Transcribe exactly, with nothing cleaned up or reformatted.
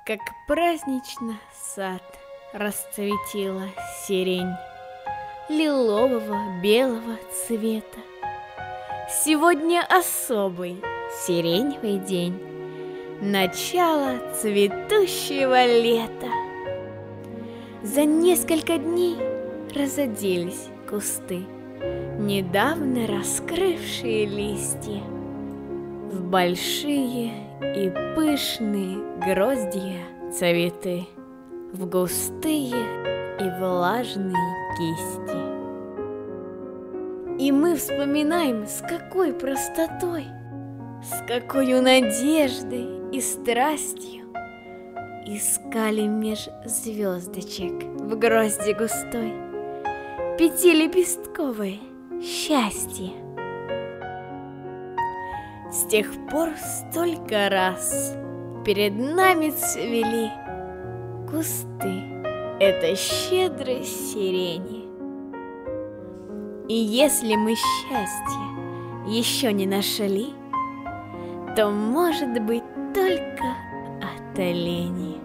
Как празднично сад расцветила сирень лилового белого цвета. Сегодня особый сиреневый день, начало цветущего лета. За несколько дней разоделись кусты, недавно раскрывшие листья, в большие и пышные гроздья цветы, в густые и влажные кисти. И мы вспоминаем, с какой простотой, с какой надеждой и страстью искали меж звездочек в грозди густой пятилепестковое счастье. С тех пор столько раз перед нами цвели кусты этой щедрой сирени. И если мы счастье еще не нашли, то, может быть, только от лени.